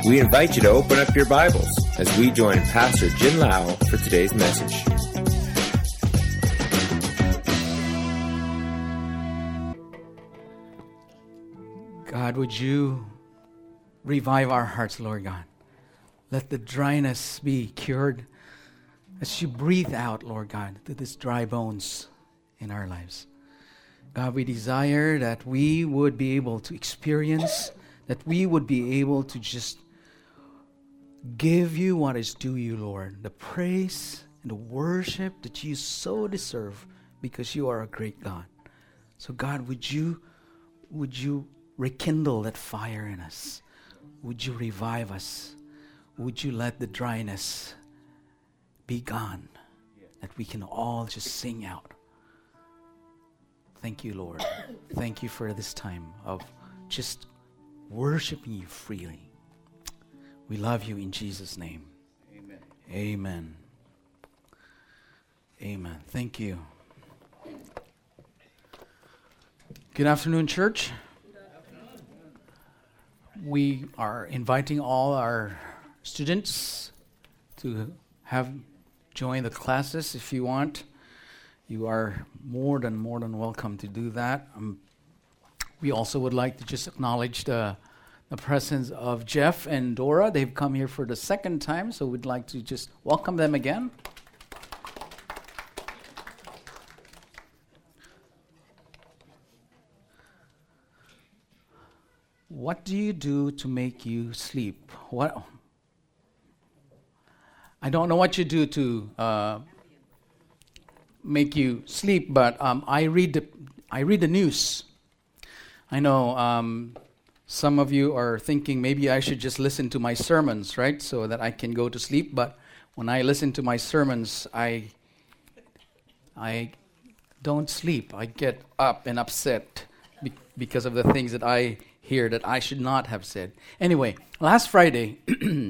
We invite you to open up your Bibles as we join Pastor Jin Lau for today's message. God, would you revive our hearts, Lord God? Let the dryness be cured as you breathe out, Lord God, to these dry bones in our lives. God, we desire that we would be able to experience, that we would be able to just give you what is due you, Lord, the praise and the worship that you so deserve because you are a great God. So God, would you rekindle that fire in us? Would you revive us? Would you let the dryness be gone, that we can all just sing out? Thank you, Lord. Thank you for this time of just worshiping you freely. We love you in Jesus' name. Amen. Amen. Amen. Thank you. Good afternoon, church. We are inviting all our students to have join the classes if you want. You are more than welcome to do that. We also would like to just acknowledge the presence of Jeff and Dora. They've come here for the second time, so we'd like to just welcome them again. What do you do to make you sleep? What? I don't know what you do to make you sleep, but I read the news. I know some of you are thinking maybe I should just listen to my sermons, right, so that I can go to sleep. But when I listen to my sermons, I don't sleep. I get up and upset because of the things that I hear that I should not have said. Anyway, last Friday,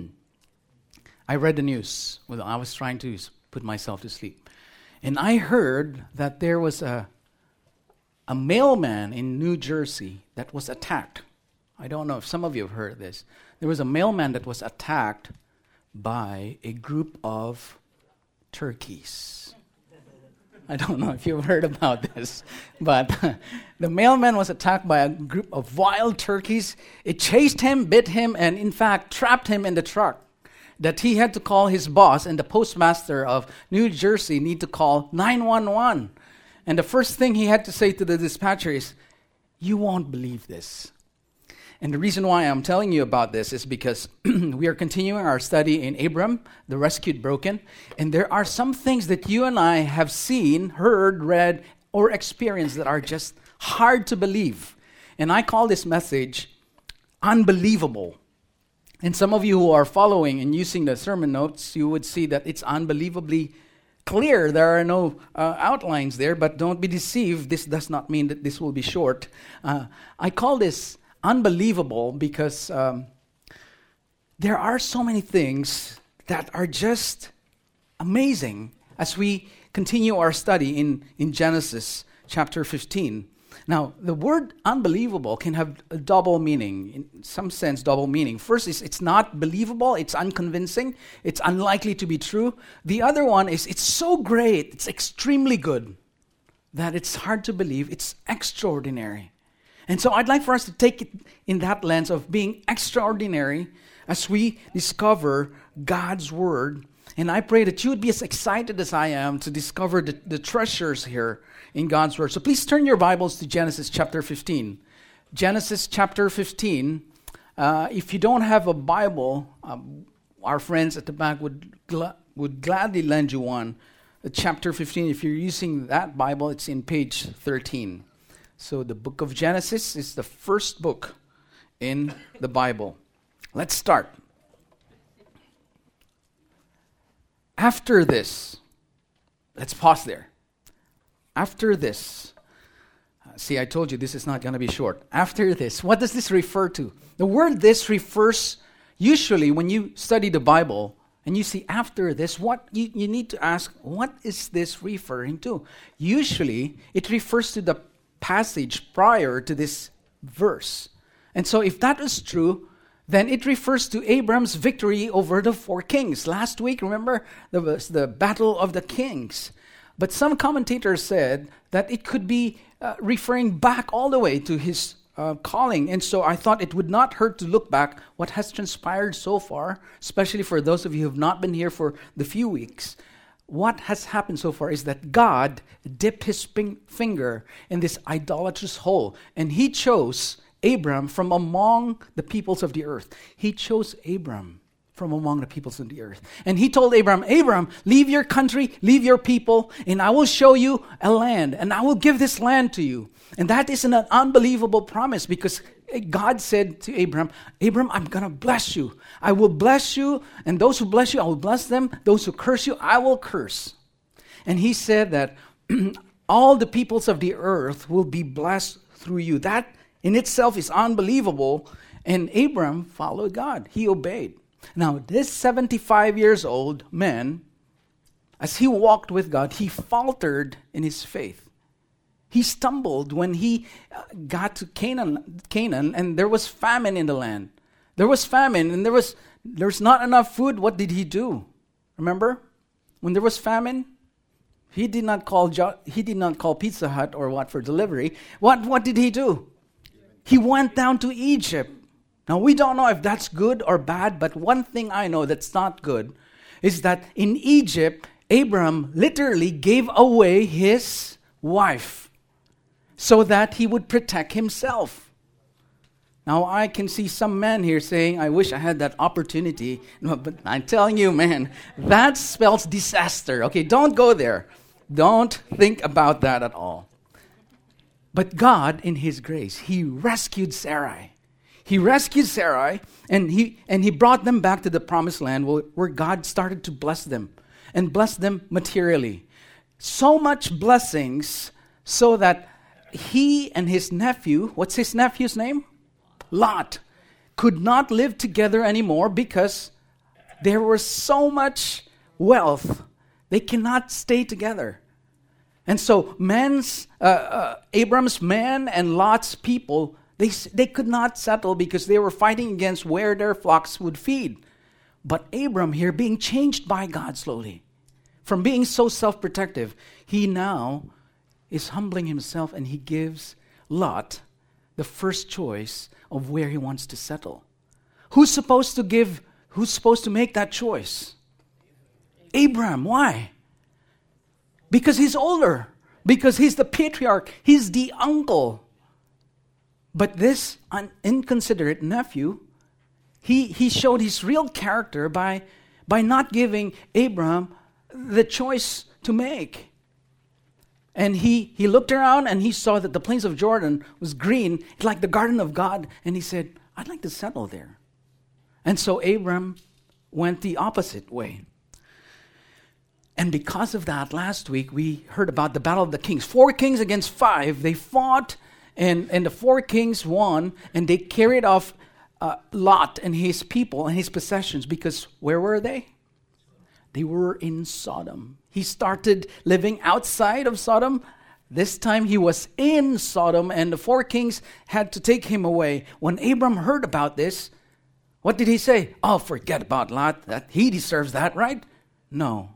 I read the news when I was trying to put myself to sleep. And I heard that there was a mailman in New Jersey that was attacked. I don't know if some of you have heard this. There was a mailman that was attacked by a group of turkeys. I don't know if you've heard about this, but the mailman was attacked by a group of wild turkeys. It chased him, bit him, and in fact trapped him in the truck, that he had to call his boss, and the postmaster of New Jersey need to call 911. And the first thing he had to say to the dispatcher is, "You won't believe this." And the reason why I'm telling you about this is because we are continuing our study in Abram, the rescued broken, and there are some things that you and I have seen, heard, read, or experienced that are just hard to believe. And I call this message unbelievable. And some of you who are following and using the sermon notes, you would see that it's unbelievably clear. There are no outlines there, but don't be deceived. This does not mean that this will be short. I call this unbelievable because there are so many things that are just amazing as we continue our study in Genesis chapter 15. Now, the word unbelievable can have a double meaning, in some sense double meaning. First is it's not believable, it's unconvincing, it's unlikely to be true. The other one is it's so great, it's extremely good, that it's hard to believe, it's extraordinary. And so I'd like for us to take it in that lens of being extraordinary as we discover God's Word. And I pray that you would be as excited as I am to discover the treasures here in God's Word. So please turn your Bibles to Genesis chapter 15. Genesis chapter 15. If you don't have a Bible, our friends at the back would gladly lend you one. Chapter 15, if you're using that Bible, it's in page 13. So the book of Genesis is the first book in the Bible. Let's start. After this, let's pause there. After this, see, I told you this is not going to be short. After this, what does this refer to? The word "this" refers, usually when you study the Bible and you see after this, what you need to ask, what is this referring to? Usually, it refers to the passage prior to this verse. And so if that is true, then it refers to Abram's victory over the 4 kings. Last week, remember, there was the battle of the kings. But some commentators said that it could be referring back all the way to his calling. And so I thought it would not hurt to look back what has transpired so far, especially for those of you who have not been here for the few weeks. What has happened so far is that God dipped his finger in this idolatrous hole, and he chose Abram from among the peoples of the earth. He chose Abram from among the peoples of the earth. And he told Abram, leave your country, leave your people, and I will show you a land, and I will give this land to you. And that is an unbelievable promise, because God said to Abram, I'm going to bless you. I will bless you, and those who bless you, I will bless them. Those who curse you, I will curse. And he said that all the peoples of the earth will be blessed through you. That in itself is unbelievable. And Abram followed God. He obeyed. Now, this 75 years old man, as he walked with God, he faltered in his faith. He stumbled when he got to Canaan, and there was famine in the land. There was famine, and there's not enough food. What did he do? Remember? When there was famine, he did not call Pizza Hut or what for delivery. What did he do? He went down to Egypt. Now, we don't know if that's good or bad, but one thing I know that's not good is that in Egypt, Abram literally gave away his wife so that he would protect himself. Now, I can see some men here saying, I wish I had that opportunity. No, but I'm telling you, man, that spells disaster. Okay, don't go there. Don't think about that at all. But God, in his grace, he rescued Sarai. He rescued Sarai, and he brought them back to the promised land where God started to bless them, and bless them materially. So much blessings so that he and his nephew, what's his nephew's name? Lot, could not live together anymore because there was so much wealth. They cannot stay together. And so Abram's man and Lot's people, they could not settle because they were fighting against where their flocks would feed. But Abram here, being changed by God slowly, from being so self-protective, he now is humbling himself, and he gives Lot the first choice of where he wants to settle. Who's supposed to make that choice? Abram. Why? Because he's older. Because he's the patriarch. He's the uncle. But this inconsiderate nephew, he showed his real character by not giving Abram the choice to make. And he looked around and he saw that the plains of Jordan was green, like the garden of God. And he said, I'd like to settle there. And so Abram went the opposite way. And because of that, last week we heard about the battle of the kings. 4 kings against 5. They fought, and the 4 kings won, and they carried off Lot and his people and his possessions, because where were they? They were in Sodom. He started living outside of Sodom. This time he was in Sodom, and the 4 kings had to take him away. When Abram heard about this, what did he say? Oh, forget about Lot. He deserves that, right? No.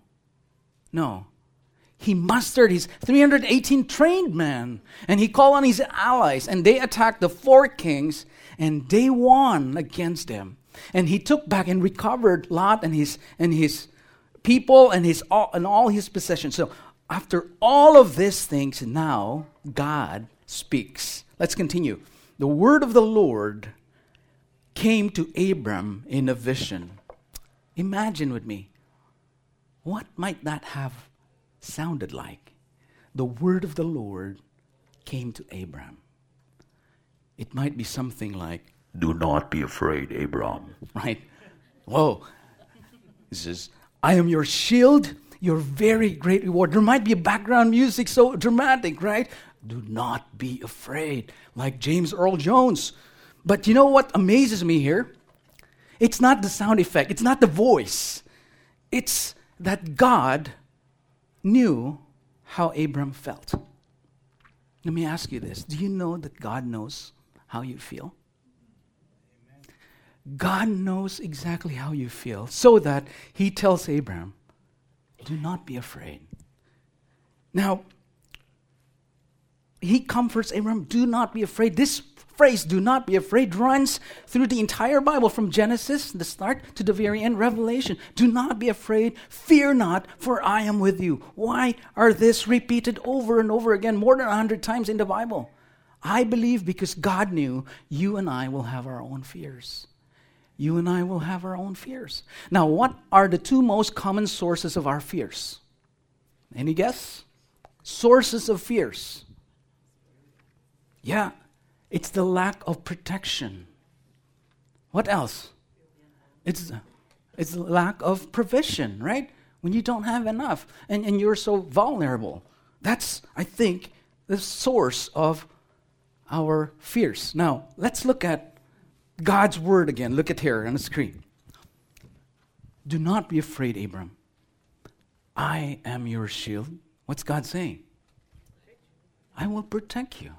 He mustered his 318 trained men, and he called on his allies, and they attacked the 4 kings, and they won against them. And he took back and recovered Lot and his people and all his possessions. So after all of these things, now God speaks. Let's continue. The word of the Lord came to Abram in a vision. Imagine with me, what might that have sounded like? The word of the Lord came to Abram. It might be something like, do not be afraid, Abram. Right? Whoa. It says, I am your shield, your very great reward. There might be a background music so dramatic, right? Do not be afraid, like James Earl Jones. But you know what amazes me here? It's not the sound effect. It's not the voice. It's that God knew how Abram felt. Let me ask you this. Do you know that God knows how you feel? God knows exactly how you feel, so that he tells Abraham, do not be afraid. Now, he comforts Abraham, do not be afraid. This phrase, do not be afraid, runs through the entire Bible, from Genesis, the start, to the very end, Revelation. Do not be afraid, fear not, for I am with you. Why are this repeated over and over again, more than 100 times in the Bible? I believe because God knew you and I will have our own fears. You and I will have our own fears. Now, what are the two most common sources of our fears? Any guess? Sources of fears. Yeah, it's the lack of protection. What else? It's the lack of provision, right? When you don't have enough and you're so vulnerable. That's, I think, the source of our fears. Now, let's look at God's word again. Look at here on the screen. Do not be afraid, Abram. I am your shield. What's God saying? I will protect you.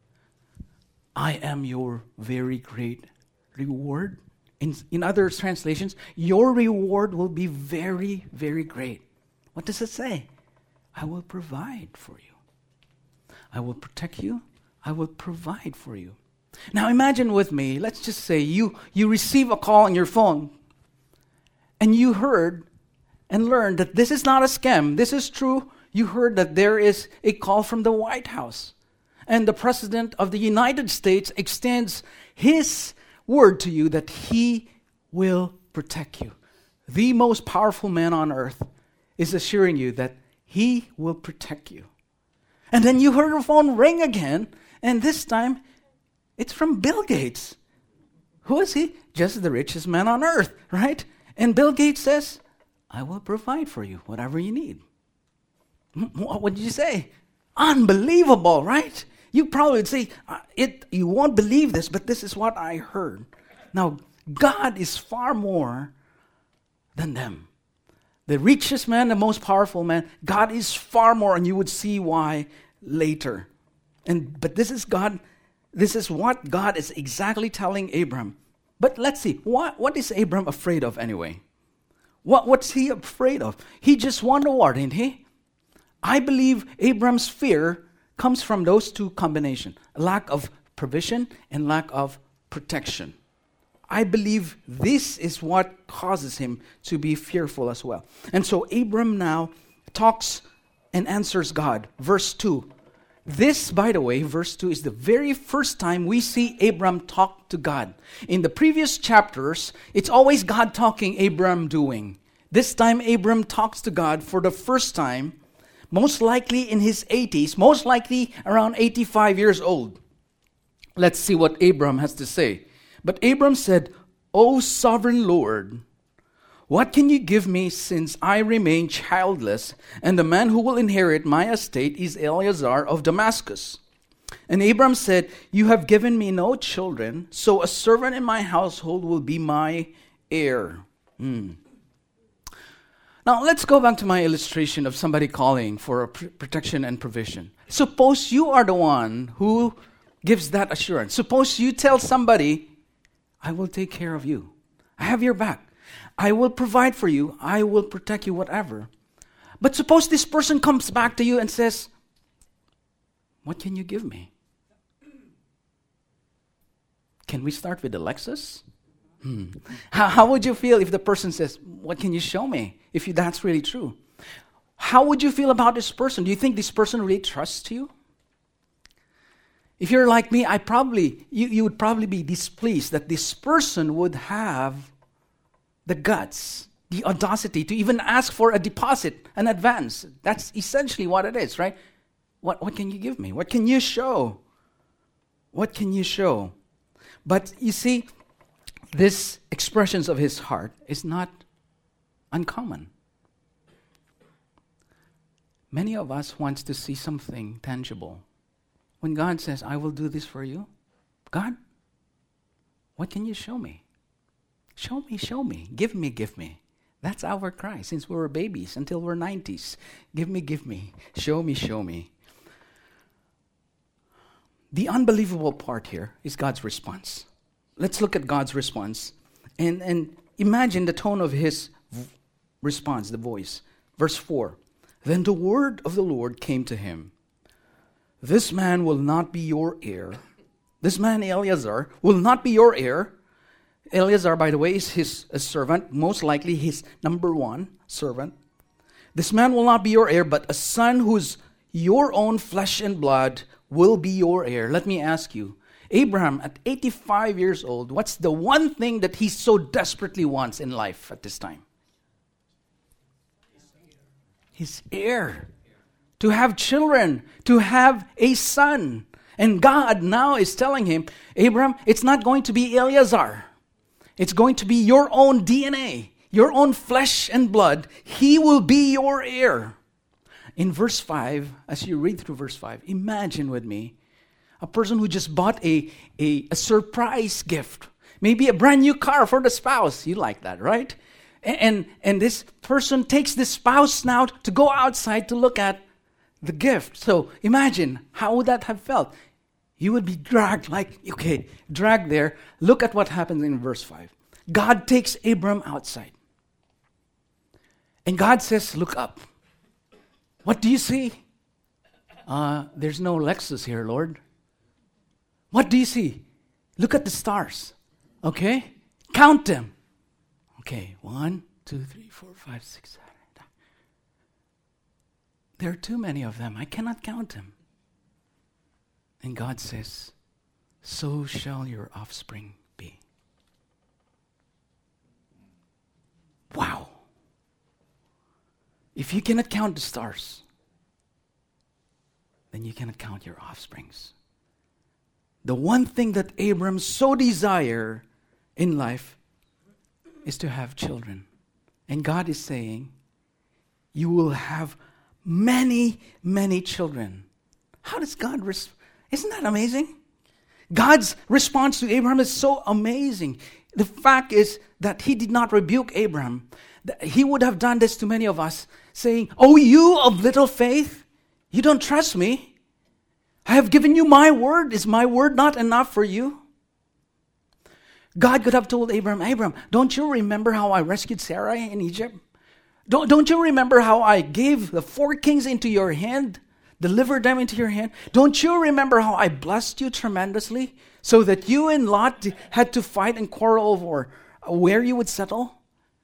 I am your very great reward. In other translations, your reward will be very, very great. What does it say? I will provide for you. I will protect you. I will provide for you. Now imagine with me, let's just say you receive a call on your phone and you heard and learned that this is not a scam. This is true. You heard that there is a call from the White House and the President of the United States extends his word to you that he will protect you. The most powerful man on earth is assuring you that he will protect you. And then you heard your phone ring again, and this time it's from Bill Gates. Who is he? Just the richest man on earth, right? And Bill Gates says, I will provide for you whatever you need. What did you say? Unbelievable, right? You probably would say, you won't believe this, but this is what I heard. Now, God is far more than them. The richest man, the most powerful man, God is far more, and you would see why later. But this is God. This is what God is exactly telling Abram. But let's see, what is Abram afraid of anyway? What's he afraid of? He just won the war, didn't he? I believe Abram's fear comes from those two combinations, lack of provision and lack of protection. I believe this is what causes him to be fearful as well. And so Abram now talks and answers God. Verse 2. This, by the way, verse 2 is the very first time we see Abram talk to God. In the previous chapters, it's always God talking, Abram doing. This time Abram talks to God for the first time, most likely in his 80s, most likely around 85 years old. Let's see what Abram has to say. But Abram said, O sovereign Lord, what can you give me since I remain childless, and the man who will inherit my estate is Eliezer of Damascus? And Abram said, you have given me no children, so a servant in my household will be my heir. Now, let's go back to my illustration of somebody calling for a protection and provision. Suppose you are the one who gives that assurance. Suppose you tell somebody, I will take care of you. I have your back. I will provide for you. I will protect you, whatever. But suppose this person comes back to you and says, what can you give me? Can we start with the Lexus? How would you feel if the person says, what can you show me? If that's really true. How would you feel about this person? Do you think this person really trusts you? If you're like me, you would probably be displeased that this person would have the guts, the audacity to even ask for a deposit, an advance. That's essentially what it is, right? What can you give me? What can you show? What can you show? But you see, this expressions of his heart is not uncommon. Many of us wants to see something tangible. When God says, I will do this for you, God, what can you show me? Show me. Give me. That's our cry since we were babies until we're 90s. Give me. Show me. The unbelievable part here is God's response. Let's look at God's response. And imagine the tone of his response, the voice. Verse 4. Then the word of the Lord came to him. This man will not be your heir. This man, Eleazar, will not be your heir. Eleazar, by the way, is his servant, most likely his number one servant. This man will not be your heir, but a son who's your own flesh and blood will be your heir. Let me ask you, Abraham, at 85 years old, what's the one thing that he so desperately wants in life at this time? His heir. To have children, to have a son. And God now is telling him, Abraham, it's not going to be Eleazar. It's going to be your own DNA, your own flesh and blood. He will be your heir. In verse 5, as you read through verse 5, imagine with me a person who just bought a surprise gift. Maybe a brand new car for the spouse. You like that, right? And this person takes this spouse now to go outside to look at the gift. So imagine, how would that have felt? You would be dragged dragged there. Look at what happens in verse 5. God takes Abram outside. And God says, look up. What do you see? There's no Lexus here, Lord. What do you see? Look at the stars. Okay? Count them. Okay, 1, 2, 3, 4, 5, 6, 7. There are too many of them. I cannot count them. And God says, so shall your offspring be. Wow. If you cannot count the stars, then you cannot count your offsprings. The one thing that Abram so desire in life is to have children. And God is saying, you will have many, many children. How does God respond? Isn't that amazing? God's response to Abraham is so amazing. The fact is that he did not rebuke Abraham. He would have done this to many of us, saying, oh, you of little faith, you don't trust me. I have given you my word. Is my word not enough for you? God could have told Abraham, don't you remember how I rescued Sarai in Egypt? Don't you remember how I gave the 4 kings into your hand? Delivered them into your hand. Don't you remember how I blessed you tremendously so that you and Lot had to fight and quarrel over where you would settle?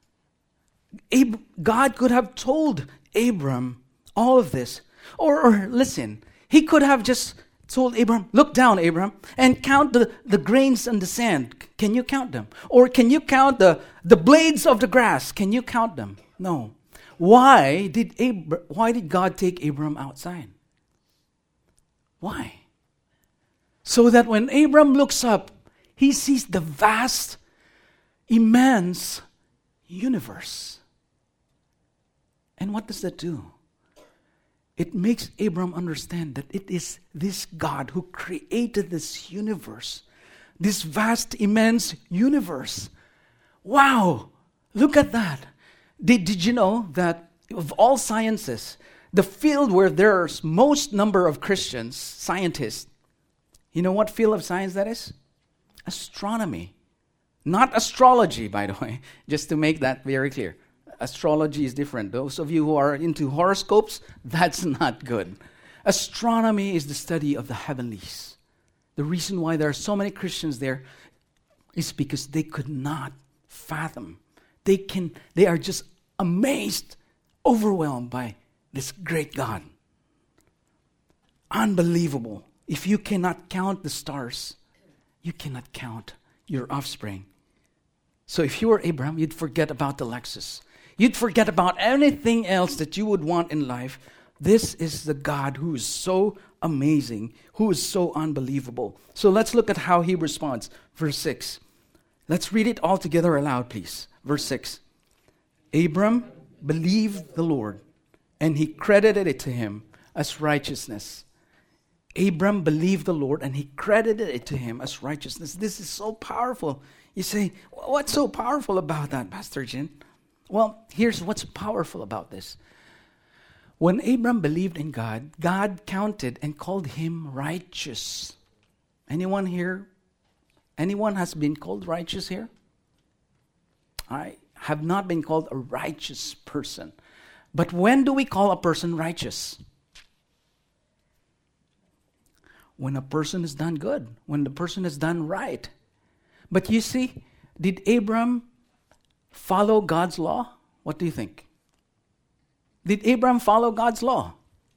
God could have told Abram all of this. Or listen, he could have just told Abram, look down, Abram, and count the grains on the sand. Can you count them? Or can you count the blades of the grass? Can you count them? No. Why did God take Abram outside? Why? So that when Abram looks up, he sees the vast, immense universe. And what does that do? It makes Abram understand that it is this God who created this universe, this vast, immense universe. Wow! Look at that. Did you know that of all sciences, the field where there's most number of Christians, scientists, you know what field of science that is? Astronomy. Not astrology, by the way, just to make that very clear. Astrology is different. Those of you who are into horoscopes, that's not good. Astronomy is the study of the heavenlies. The reason why there are so many Christians there is because they could not fathom. They are just amazed, overwhelmed by this great God. Unbelievable. If you cannot count the stars, you cannot count your offspring. So if you were Abraham, you'd forget about the Lexus. You'd forget about anything else that you would want in life. This is the God who is so amazing, who is so unbelievable. So let's look at how he responds. Verse 6. Let's read it all together aloud, please. Verse 6. Abram believed the Lord, and he credited it to him as righteousness. Abram believed the Lord, and he credited it to him as righteousness. This is so powerful. You say, what's so powerful about that, Pastor Jin? Well, here's what's powerful about this. When Abram believed in God, God counted and called him righteous. Anyone here? Anyone has been called righteous here? I have not been called a righteous person. But when do we call a person righteous? When a person has done good, when the person has done right. But you see, did Abram follow God's law? What do you think? Did Abram follow God's law?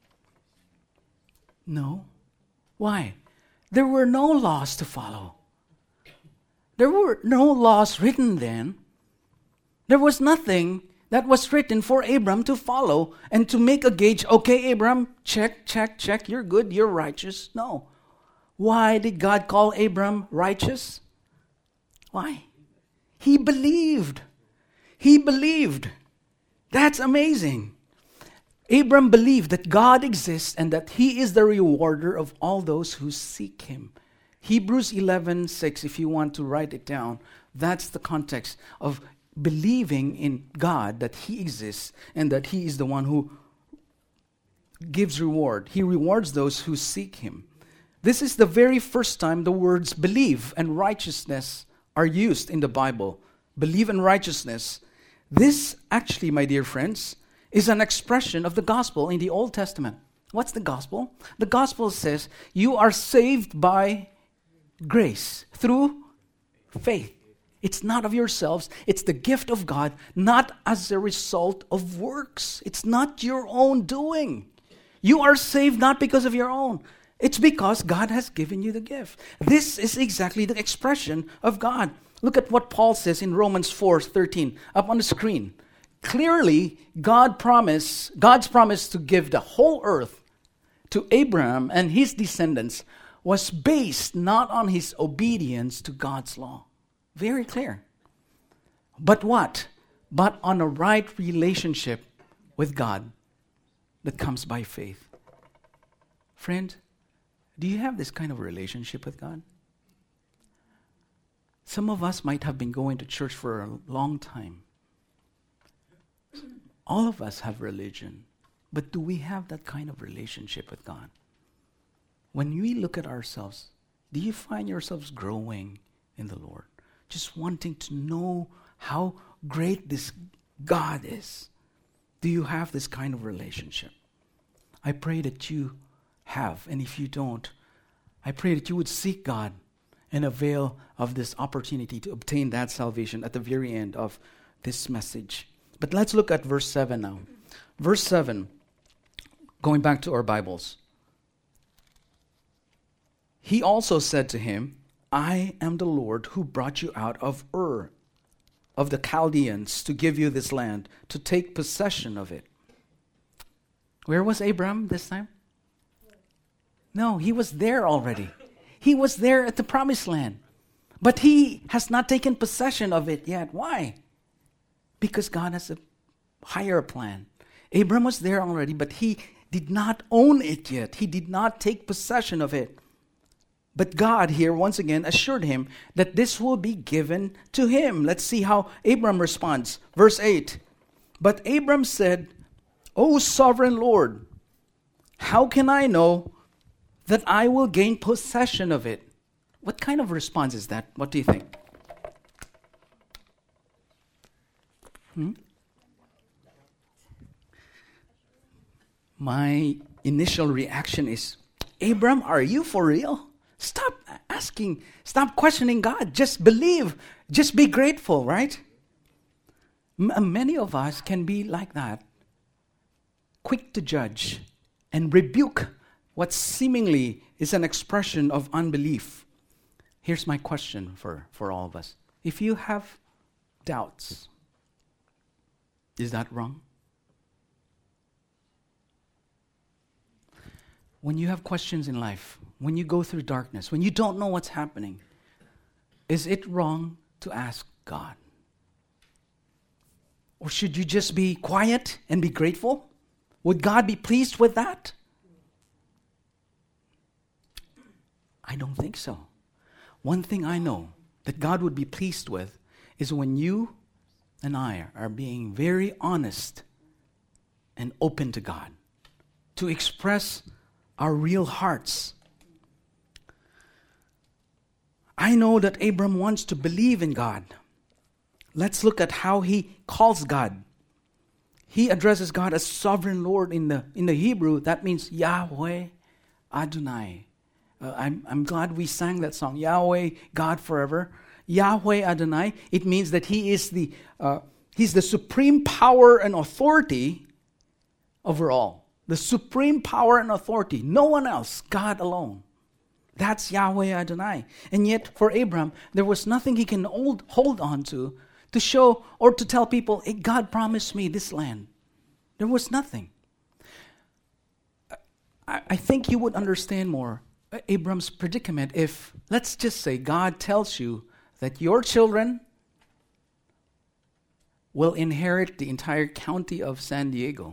No. Why? There were no laws to follow. There were no laws written then. There was nothing that was written for Abram to follow and to make a gauge. Okay, Abram, check, check, check. You're good, you're righteous. No. Why did God call Abram righteous? Why? He believed. He believed. That's amazing. Abram believed that God exists and that He is the rewarder of all those who seek Him. Hebrews 11:6, if you want to write it down, that's the context of believing in God, that He exists and that He is the one who gives reward. He rewards those who seek Him. This is the very first time the words believe and righteousness are used in the Bible. Believe and righteousness. This actually, my dear friends, is an expression of the gospel in the Old Testament. What's the gospel? The gospel says you are saved by grace through faith. It's not of yourselves. It's the gift of God, not as a result of works. It's not your own doing. You are saved not because of your own. It's because God has given you the gift. This is exactly the expression of God. Look at what Paul says in Romans 4:13, up on the screen. Clearly, God's promise to give the whole earth to Abraham and his descendants was based not on his obedience to God's law. Very clear. But what? But on a right relationship with God that comes by faith. Friend, do you have this kind of relationship with God? Some of us might have been going to church for a long time. All of us have religion. But do we have that kind of relationship with God? When we look at ourselves, do you find yourselves growing in the Lord? Just wanting to know how great this God is. Do you have this kind of relationship? I pray that you have. And if you don't, I pray that you would seek God and avail of this opportunity to obtain that salvation at the very end of this message. But let's look at verse 7 now. Verse 7, going back to our Bibles. He also said to him, I am the Lord who brought you out of Ur, of the Chaldeans, to give you this land, to take possession of it. Where was Abram this time? No, he was there already. He was there at the promised land. But he has not taken possession of it yet. Why? Because God has a higher plan. Abram was there already, but he did not own it yet. He did not take possession of it. But God here once again assured him that this will be given to him. Let's see how Abram responds. Verse 8. But Abram said, O sovereign Lord, how can I know that I will gain possession of it? What kind of response is that? What do you think? My initial reaction is, Abram, are you for real? Stop asking, stop questioning God. Just believe, just be grateful, right? Many of us can be like that, quick to judge and rebuke what seemingly is an expression of unbelief. Here's my question for all of us. If you have doubts, is that wrong? When you have questions in life, when you go through darkness, when you don't know what's happening, is it wrong to ask God? Or should you just be quiet and be grateful? Would God be pleased with that? I don't think so. One thing I know that God would be pleased with is when you and I are being very honest and open to God, to express our real hearts. I know that Abram wants to believe in God. Let's look at how he calls God. He addresses God as sovereign Lord in the Hebrew. That means Yahweh Adonai. I'm glad we sang that song, Yahweh, God forever. Yahweh Adonai. It means that He is He's the supreme power and authority over all. The supreme power and authority. No one else. God alone. That's Yahweh Adonai. And yet, for Abram, there was nothing he can hold on to show or to tell people, hey, God promised me this land. There was nothing. I think you would understand more Abram's predicament if, let's just say, God tells you that your children will inherit the entire county of San Diego.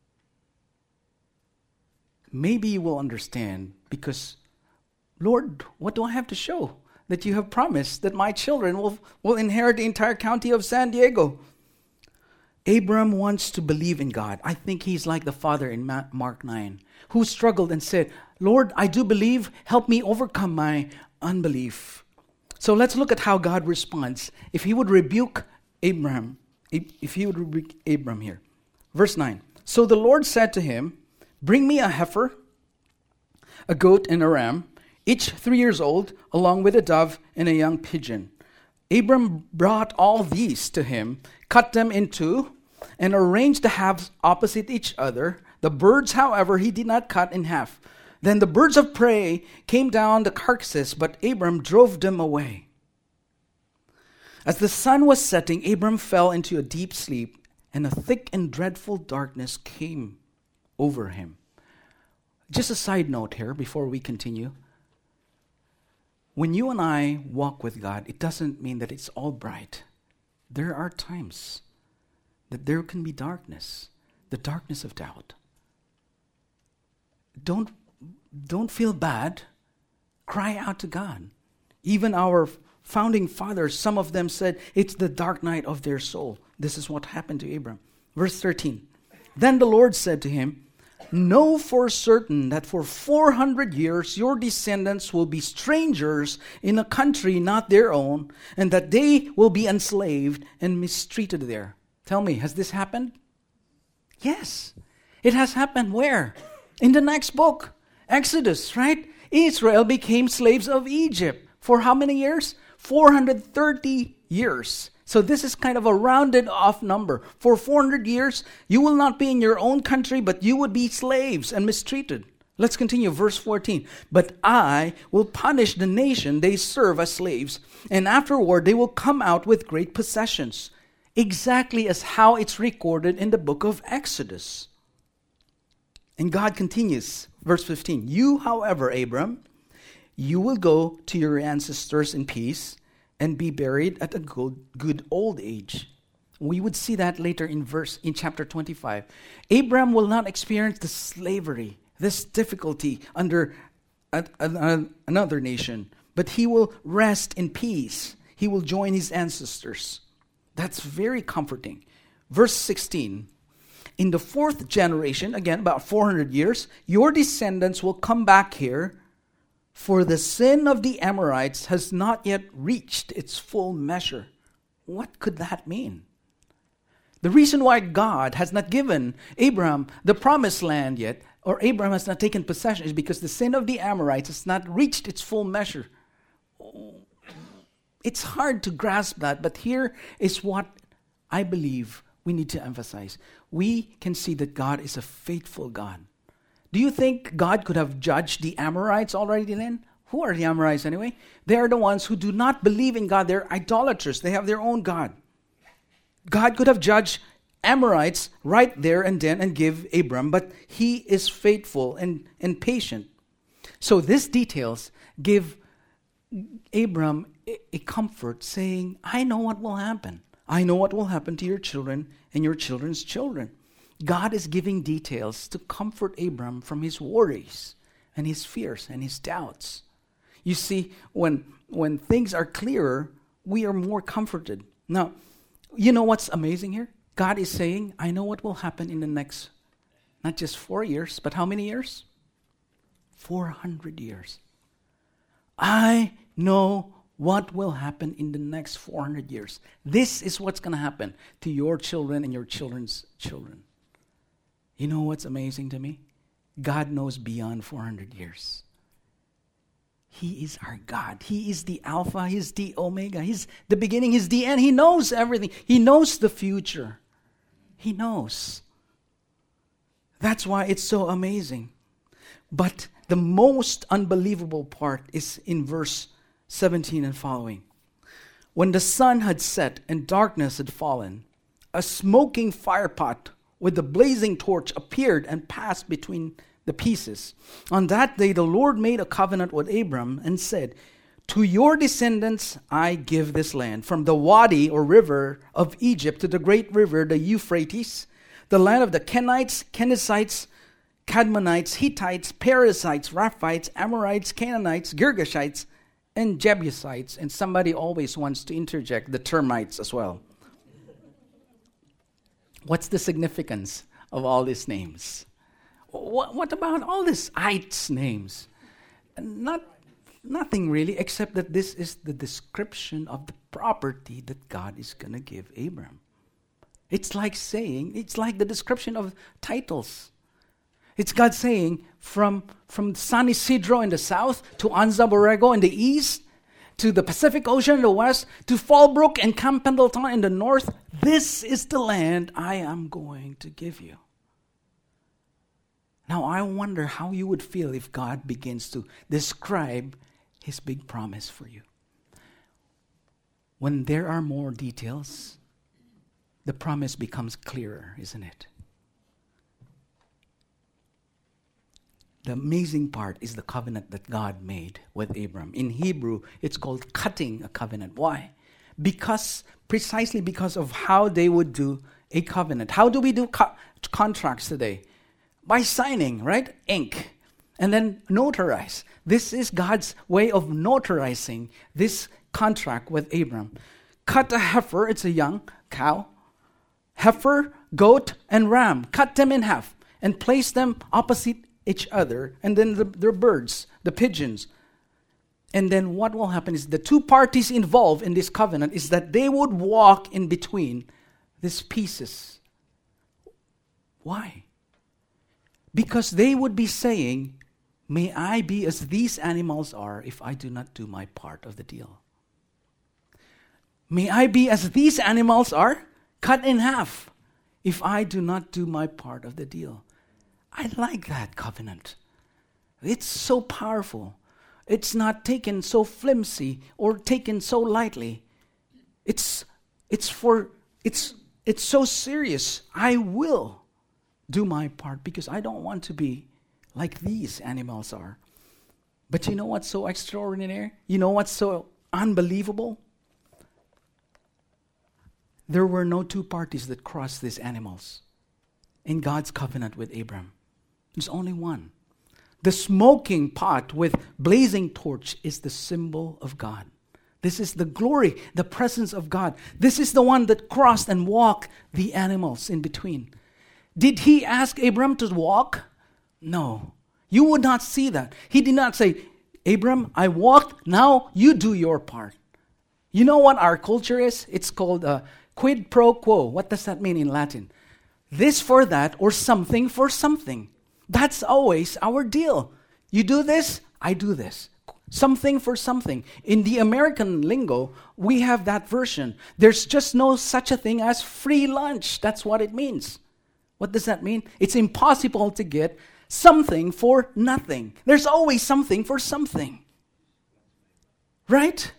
Maybe you will understand because, Lord, what do I have to show? That you have promised that my children will inherit the entire county of San Diego. Abram wants to believe in God. I think he's like the father in Mark 9, who struggled and said, Lord, I do believe, help me overcome my unbelief. So let's look at how God responds. If he would rebuke Abram, here. Verse 9. So the Lord said to him, bring me a heifer, a goat, and a ram, each 3 years old, along with a dove and a young pigeon. Abram brought all these to him, cut them in two, and arranged the halves opposite each other. The birds, however, he did not cut in half. Then the birds of prey came down the carcasses, but Abram drove them away. As the sun was setting, Abram fell into a deep sleep, and a thick and dreadful darkness came over him. Just a side note here before we continue. When you and I walk with God, it doesn't mean that it's all bright. There are times that there can be darkness, the darkness of doubt. Don't feel bad. Cry out to God. Even our founding fathers, some of them said it's the dark night of their soul. This is what happened to Abram. Verse 13. Then the Lord said to him, know for certain that for 400 years your descendants will be strangers in a country not their own, and that they will be enslaved and mistreated there. Tell me, has this happened? Yes. It has happened where? In the next book, Exodus, right? Israel became slaves of Egypt. For how many years? 430 years. So this is kind of a rounded off number. For 400 years, you will not be in your own country, but you would be slaves and mistreated. Let's continue, verse 14. But I will punish the nation they serve as slaves, and afterward they will come out with great possessions, exactly as how it's recorded in the book of Exodus. And God continues, verse 15. You, however, Abram, you will go to your ancestors in peace and be buried at a good old age. We would see that later in chapter 25. Abram will not experience the slavery, this difficulty under another nation, but he will rest in peace. He will join his ancestors. That's very comforting. Verse 16. In the fourth generation, again about 400 years, your descendants will come back here, for the sin of the Amorites has not yet reached its full measure. What could that mean? The reason why God has not given Abraham the promised land yet, or Abraham has not taken possession, is because the sin of the Amorites has not reached its full measure. It's hard to grasp that, but here is what I believe we need to emphasize. We can see that God is a faithful God. Do you think God could have judged the Amorites already then? Who are the Amorites anyway? They are the ones who do not believe in God. They're idolaters. They have their own God. God could have judged Amorites right there and then and give Abram, but he is faithful and patient. So these details give Abram a comfort, saying, I know what will happen. I know what will happen to your children and your children's children. God is giving details to comfort Abram from his worries and his fears and his doubts. You see, when things are clearer, we are more comforted. Now, you know what's amazing here? God is saying, I know what will happen in the next, not just 4 years, but how many years? 400 years. I know what will happen in the next 400 years. This is what's going to happen to your children and your children's children. You know what's amazing to me? God knows beyond 400 years. He is our God. He is the Alpha. He's the Omega. He's the beginning. He's the end. He knows everything. He knows the future. He knows. That's why it's so amazing. But the most unbelievable part is in verse 17 and following. When the sun had set and darkness had fallen, a smoking firepot with a blazing torch appeared and passed between the pieces. On that day the Lord made a covenant with Abram and said, to your descendants I give this land, from the Wadi or river of Egypt to the great river, the Euphrates, the land of the Kenites, Kenizzites, Kadmonites, Hittites, Perizzites, Raphites, Amorites, Canaanites, Girgashites, and Jebusites. And somebody always wants to interject the termites as well. What's the significance of all these names? What about all these ites names? Nothing really, except that this is the description of the property that God is going to give Abram. It's like the description of titles. It's God saying, from San Isidro in the south to Anza Borrego in the east, to the Pacific Ocean in the west, to Fallbrook and Camp Pendleton in the north, this is the land I am going to give you. Now, I wonder how you would feel if God begins to describe His big promise for you. When there are more details, the promise becomes clearer, isn't it? The amazing part is the covenant that God made with Abram. In Hebrew, it's called cutting a covenant. Why? Precisely because of how they would do a covenant. How do we do contracts today? By signing, right? Ink. And then notarize. This is God's way of notarizing this contract with Abram. Cut a heifer, it's a young cow. Heifer, goat, and ram. Cut them in half and place them opposite each other. And then their birds, the pigeons. And then what will happen is the two parties involved in this covenant is that they would walk in between these pieces. Why? Because they would be saying, may I be as these animals are if I do not do my part of the deal. May I be as these animals are, cut in half, if I do not do my part of the deal. I like that covenant. It's so powerful. It's not taken so flimsy or taken so lightly. It's so serious. I will do my part because I don't want to be like these animals are. But you know what's so extraordinary? You know what's so unbelievable? There were no two parties that crossed these animals in God's covenant with Abram. There's only one. The smoking pot with blazing torch is the symbol of God. This is the glory, the presence of God. This is the one that crossed and walked the animals in between. Did He ask Abram to walk? No. You would not see that. He did not say, Abram, I walked, now you do your part. You know what our culture is? It's called quid pro quo. What does that mean in Latin? This for that or something for something. That's always our deal. You do this, I do this. Something for something. In the American lingo, we have that version. There's just no such a thing as free lunch. That's what it means. What does that mean? It's impossible to get something for nothing. There's always something for something. Right?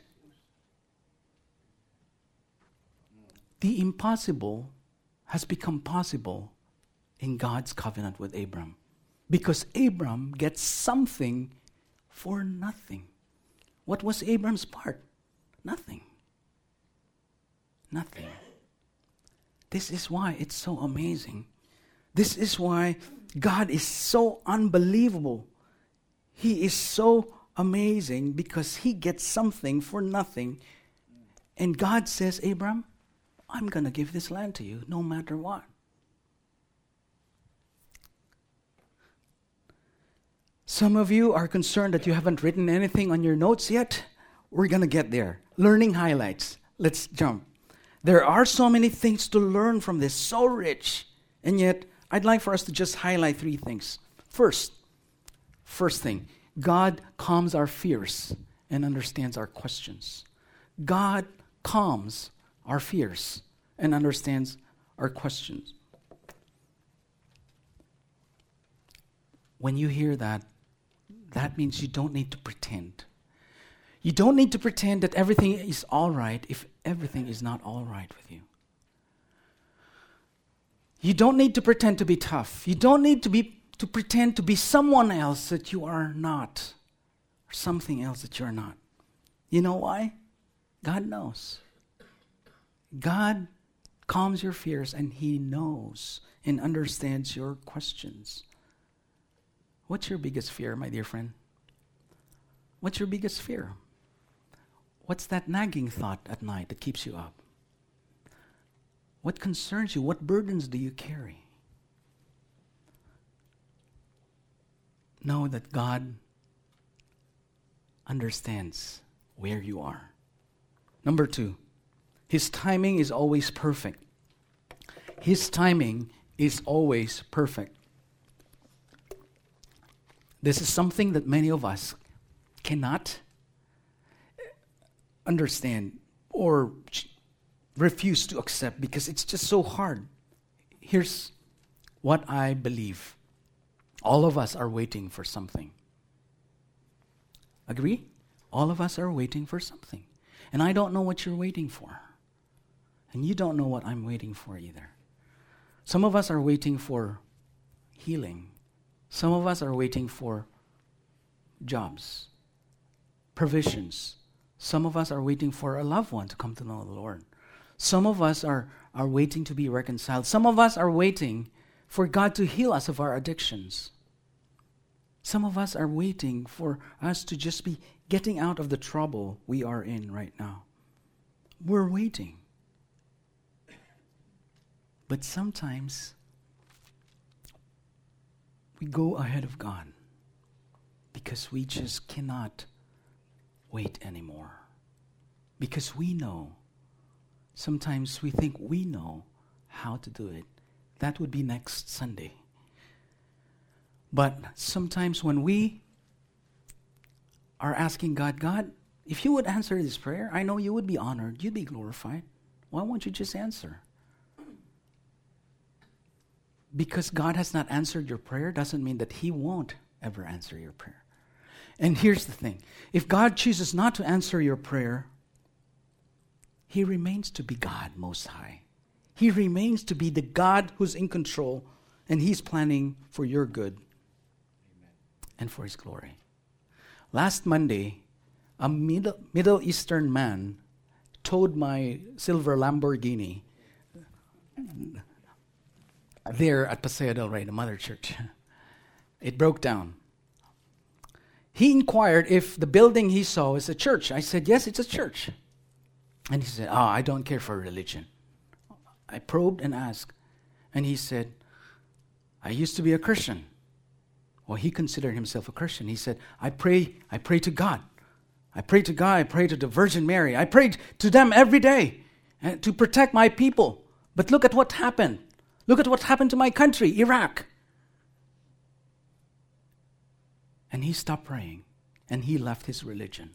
The impossible has become possible in God's covenant with Abram. Because Abram gets something for nothing. What was Abram's part? Nothing. Nothing. This is why it's so amazing. This is why God is so unbelievable. He is so amazing because He gets something for nothing. And God says, Abram, I'm going to give this land to you no matter what. Some of you are concerned that you haven't written anything on your notes yet. We're going to get there. Learning highlights. Let's jump. There are so many things to learn from this, so rich. And yet, I'd like for us to just highlight 3 things. First thing, God calms our fears and understands our questions. God calms our fears and understands our questions. When you hear that, that means you don't need to pretend. You don't need to pretend that everything is all right if everything is not all right with you. You don't need to pretend to be tough. You don't need to pretend to be someone else that you are not, or something else that you're not. You know why? God knows. God calms your fears, and He knows and understands your questions. What's your biggest fear, my dear friend? What's your biggest fear? What's that nagging thought at night that keeps you up? What concerns you? What burdens do you carry? Know that God understands where you are. Number 2, His timing is always perfect. His timing is always perfect. This is something that many of us cannot understand or refuse to accept because it's just so hard. Here's what I believe. All of us are waiting for something. Agree? All of us are waiting for something. And I don't know what you're waiting for. And you don't know what I'm waiting for either. Some of us are waiting for healing. Some of us are waiting for jobs, provisions. Some of us are waiting for a loved one to come to know the Lord. Some of us are waiting to be reconciled. Some of us are waiting for God to heal us of our addictions. Some of us are waiting for us to just be getting out of the trouble we are in right now. We're waiting. But sometimes we go ahead of God because we just cannot wait anymore. Because we know. Sometimes we think we know how to do it. That would be next Sunday. But sometimes when we are asking God, God, if you would answer this prayer, I know you would be honored, you'd be glorified. Why won't you just answer? Because God has not answered your prayer doesn't mean that He won't ever answer your prayer. And here's the thing. If God chooses not to answer your prayer, He remains to be God Most High. He remains to be the God who's in control, and He's planning for your good and for His glory. Last Monday, a Middle Eastern man towed my silver Lamborghini there at Paseo del Rey, the mother church. It broke down. He inquired if the building he saw is a church. I said, yes, it's a church. And he said, I don't care for religion. I probed and asked. And he said, I used to be a Christian. Well, he considered himself a Christian. He said, I pray to God. I pray to God. I pray to the Virgin Mary. I pray to them every day to protect my people. But look at what happened. Look at what happened to my country, Iraq. And he stopped praying, and he left his religion.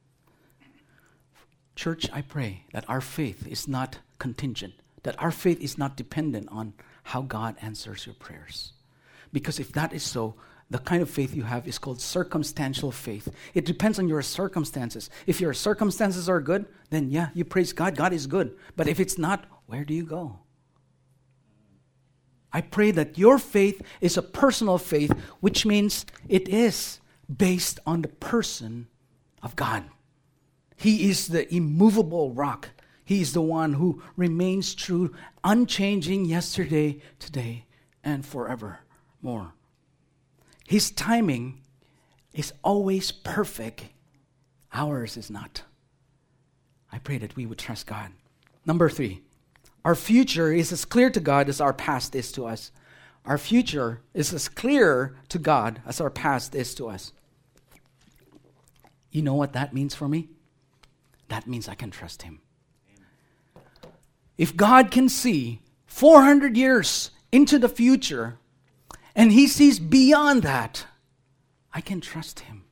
Church, I pray that our faith is not contingent, that our faith is not dependent on how God answers your prayers. Because if that is so, the kind of faith you have is called circumstantial faith. It depends on your circumstances. If your circumstances are good, then yeah, you praise God. God is good. But if it's not, where do you go? I pray that your faith is a personal faith, which means it is based on the person of God. He is the immovable rock. He is the one who remains true, unchanging yesterday, today, and forevermore. His timing is always perfect. Ours is not. I pray that we would trust God. Number 3. Our future is as clear to God as our past is to us. Our future is as clear to God as our past is to us. You know what that means for me? that means I can trust Him. If God can see 400 years into the future and He sees beyond that, I can trust Him.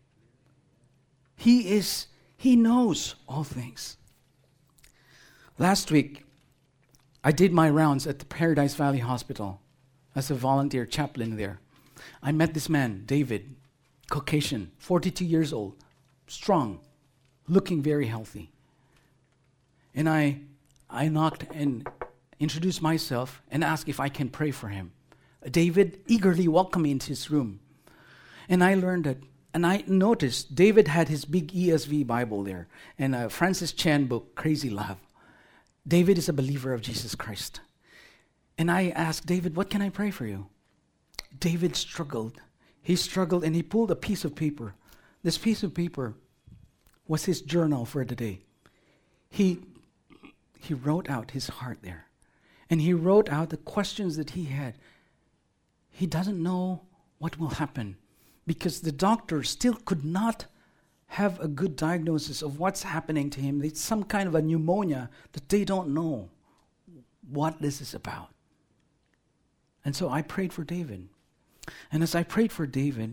He knows all things. Last week, I did my rounds at the Paradise Valley Hospital as a volunteer chaplain there. I met this man, David, Caucasian, 42 years old, strong, looking very healthy. And I knocked and introduced myself and asked if I can pray for him. David eagerly welcomed me into his room. And I learned that, and I noticed David had his big ESV Bible there and a Francis Chan book, Crazy Love. David is a believer of Jesus Christ. And I asked David, what can I pray for you? David struggled. He struggled and he pulled a piece of paper. This piece of paper was his journal for the day. He wrote out his heart there. And he wrote out the questions that he had. He doesn't know what will happen because the doctor still could not have a good diagnosis of what's happening to him. It's some kind of a pneumonia that they don't know what this is about. And so I prayed for David. And as I prayed for David,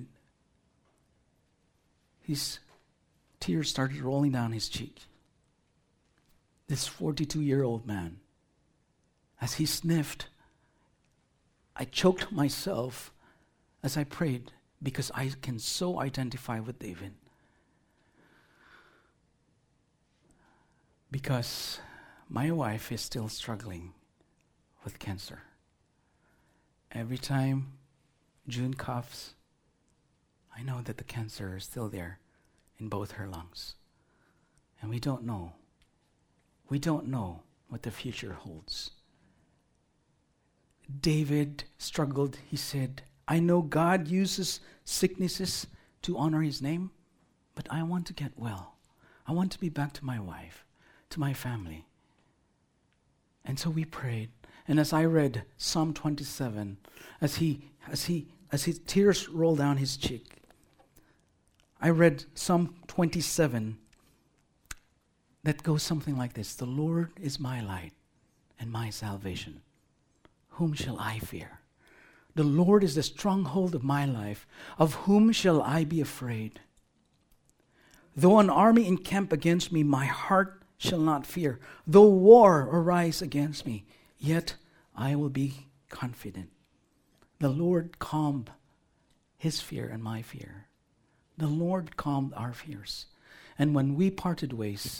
his tears started rolling down his cheek. This 42-year-old man, as he sniffed, I choked myself as I prayed because I can so identify with David. Because my wife is still struggling with cancer. Every time June coughs, I know that the cancer is still there in both her lungs. And we don't know. We don't know what the future holds. David struggled. He said, I know God uses sicknesses to honor His name, but I want to get well. I want to be back to my wife, to my family. And so we prayed. And as I read Psalm 27, as his tears rolled down his cheek, I read Psalm 27 that goes something like this. The Lord is my light and my salvation. Whom shall I fear? The Lord is the stronghold of my life. Of whom shall I be afraid? Though an army encamp against me, my heart shall not fear. Though war arise against me, yet I will be confident. The Lord calmed His fear and my fear. The Lord calmed our fears. And when we parted ways,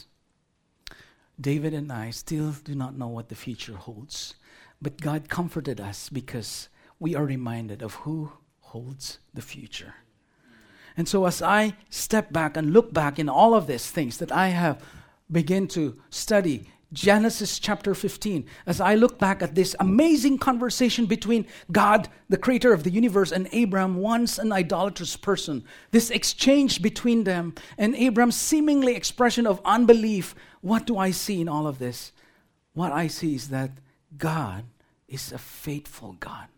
David and I still do not know what the future holds. But God comforted us because we are reminded of who holds the future. And so as I step back and look back in all of these things that I have begun to study, Genesis chapter 15, as I look back at this amazing conversation between God, the creator of the universe, and Abram, once an idolatrous person, this exchange between them, and Abram's seemingly expression of unbelief, what do I see in all of this? What I see is that God is a faithful God.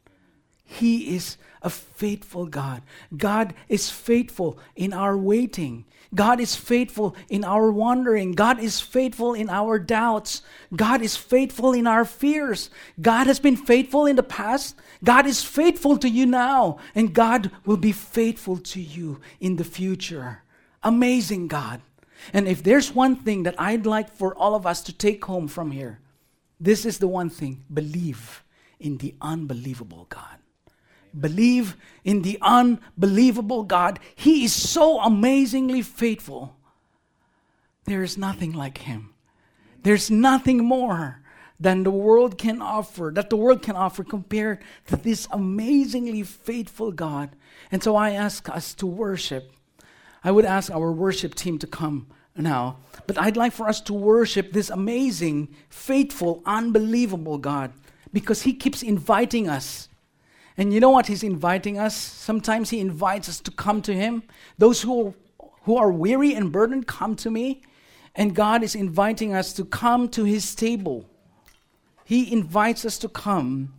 He is a faithful God. God is faithful in our waiting. God is faithful in our wandering. God is faithful in our doubts. God is faithful in our fears. God has been faithful in the past. God is faithful to you now. And God will be faithful to you in the future. Amazing God. And if there's one thing that I'd like for all of us to take home from here, this is the one thing. Believe in the unbelievable God. Believe in the unbelievable God. He is so amazingly faithful. There is nothing like Him. There's nothing more than the world can offer, that the world can offer compared to this amazingly faithful God. And so I ask us to worship. I would ask our worship team to come now. But I'd like for us to worship this amazing, faithful, unbelievable God because He keeps inviting us. And you know what He's inviting us? Sometimes He invites us to come to Him. Those who are weary and burdened, come to me. And God is inviting us to come to His table. He invites us to come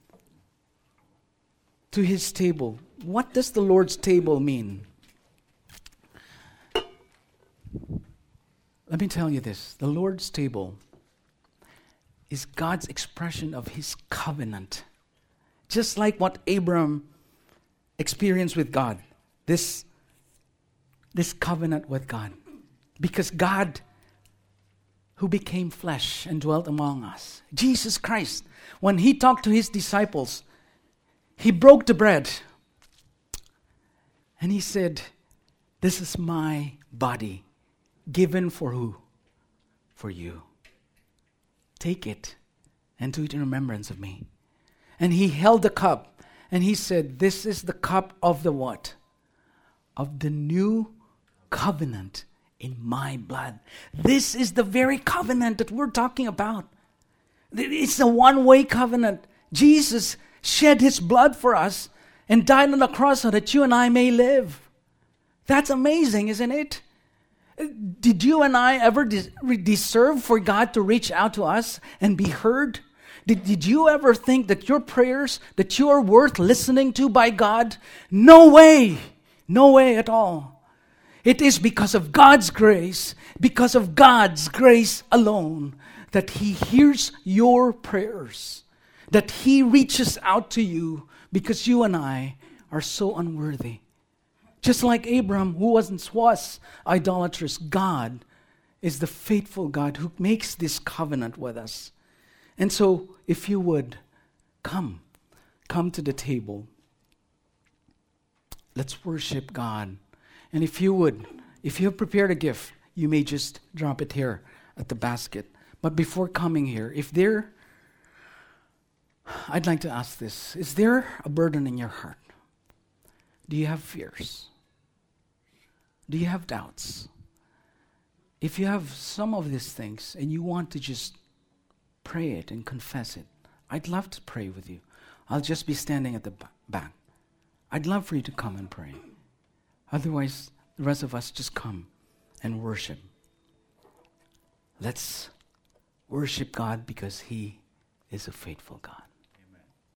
to His table. What does the Lord's table mean? Let me tell you this. The Lord's table is God's expression of His covenant. Just like what Abram experienced with God. This covenant with God. Because God, who became flesh and dwelt among us, Jesus Christ, when He talked to His disciples, He broke the bread and He said, "This is my body given for who? For you. Take it and do it in remembrance of me." And He held the cup and He said, "This is the cup of the what? Of the new covenant in my blood." This is the very covenant that we're talking about. It's a one-way covenant. Jesus shed His blood for us and died on the cross so that you and I may live. That's amazing, isn't it? Did you and I ever deserve for God to reach out to us and be heard? Did you ever think that your prayers, that you are worth listening to by God? No way. No way at all. It is because of God's grace alone, that He hears your prayers, that He reaches out to you, because you and I are so unworthy. Just like Abram, who was idolatrous, God is the faithful God who makes this covenant with us. And so, if you would, come to the table. Let's worship God. And if you have prepared a gift, you may just drop it here at the basket. But before coming here, I'd like to ask this. Is there a burden in your heart? Do you have fears? Do you have doubts? If you have some of these things and you want to just pray it and confess it, I'd love to pray with you. I'll just be standing at the back. I'd love for you to come and pray. Otherwise, the rest of us just come and worship. Let's worship God because He is a faithful God.